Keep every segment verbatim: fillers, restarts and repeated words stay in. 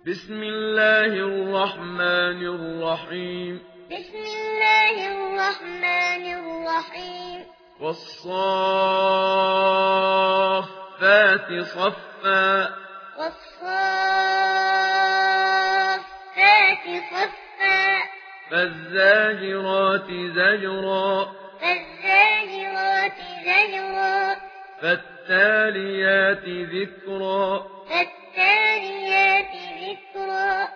بسم الله الرحمن الرحيم بسم الله الرحمن الرحيم والصافات صفا والصافات صفا فالزاجرات زجرا فالزاجرات زجرا فالتاليات ذكرا فالتاليات ذكرا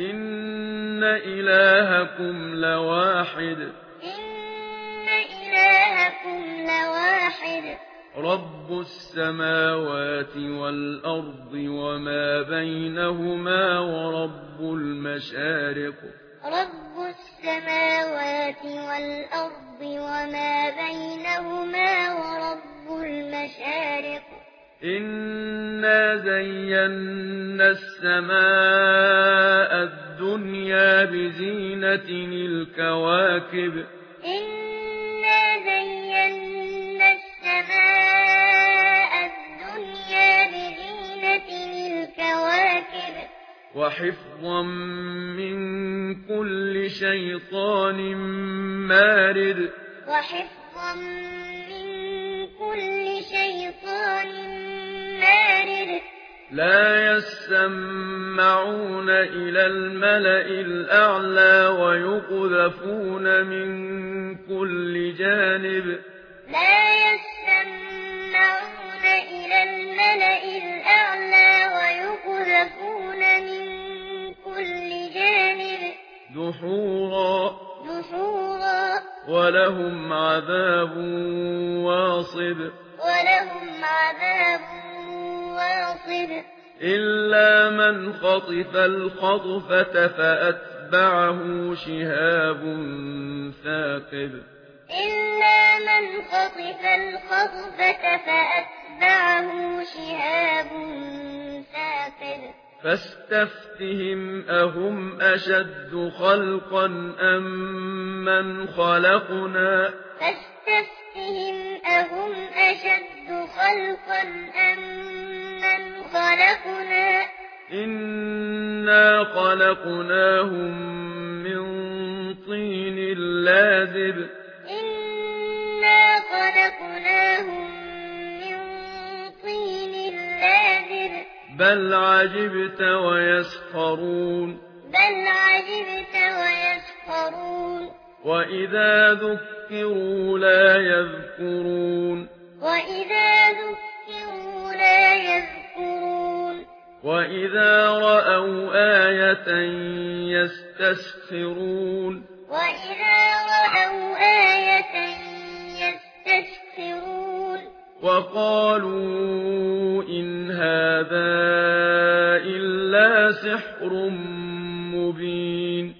إن إلهكم لواحد إن إلهكم لواحد رب السماوات والأرض وما بينهما ورب المشارق رب السماوات والأرض وما بينهما ورب المشارق إنا زينا السماء الدنيا بزينة الكواكب إنا زينا السماء الدنيا بزينة الكواكب وحفظا من كل شيطان مارد وحفظا من كل شيطان مارد لا يسمعون إلى الملأ الأعلى ويقذفون من كل جانب لا يسمعون إلى الملأ الأعلى ويقذفون من كل جانب دحورا دحورا ولهم عذاب واصب ولهم عذاب واصب إلا من خطف الخطفة فأتبعه شهاب ثاقب إلا من خطف الخطفة فأتبعه شهاب ثاقب فاستفتهم أهم أشد خلقا أم من خلقنا فاستفتهم أهم أشد خلقا أم من خلقنا إنا خلقناهم من طين لازب إنا خلقناهم من طين لازب بل عجبت ويسخرون بل عجبت ويسخرون وإذا ذكروا لا يذكرون وإذا ذكروا لا يذكرون وإذا رأوا آية يستسخرون وإذا رأوا آية يستسخرون وقالوا إن هذا إلا سحر مبين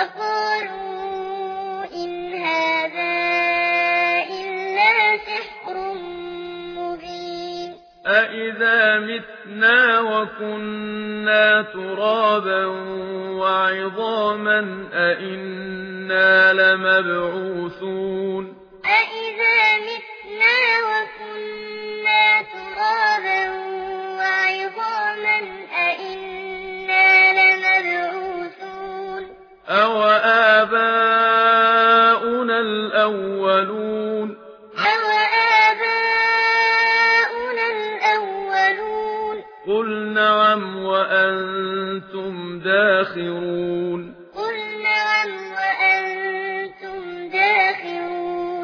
وقالوا إن هذا إلا سحر مبين أإذا متنا وكنا ترابا وعظاما أإنا لمبعوثون أإذا متنا وكنا ترابا وعظاما أإنا لمبعوثون أو آباؤنا الأولون أو آباؤنا الأولون قل نعم وأنتم داخرون قل نعم وأنتم داخرون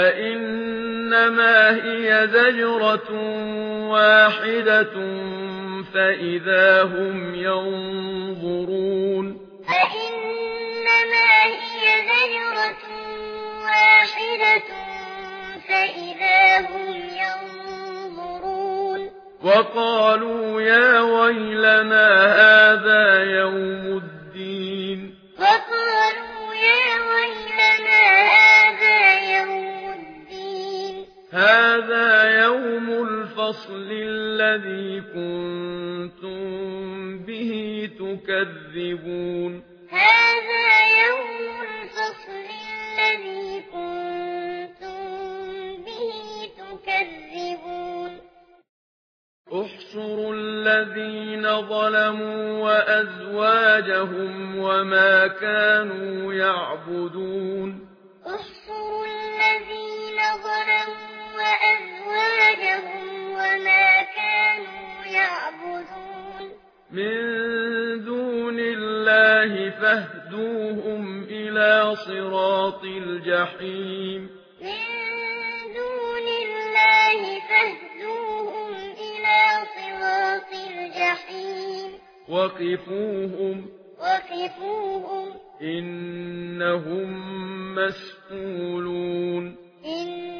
فإنما هي زجرة واحدة فإذا هم ينظرون فإنما هي زجرة واحدة فإذا هم ينظرون وقالوا يا ويلنا هذا يوم الدين وقالوا يا ويلنا هذا يوم الدين هذا يوم الفصل الذي كنتم به تكذبون هذا يوم الفصل الذي كنتم به تكذبون احشروا الذين ظلموا وأزواجهم وما كانوا يعبدون احشروا الذين ظلموا وأزواجهم وما كانوا يعبدون من دون الله فاهدوهم إلى صراط الجحيم من دون الله فاهدوهم إلى صراط الجحيم وقفوهم وقفوهم إنهم مسئولون إن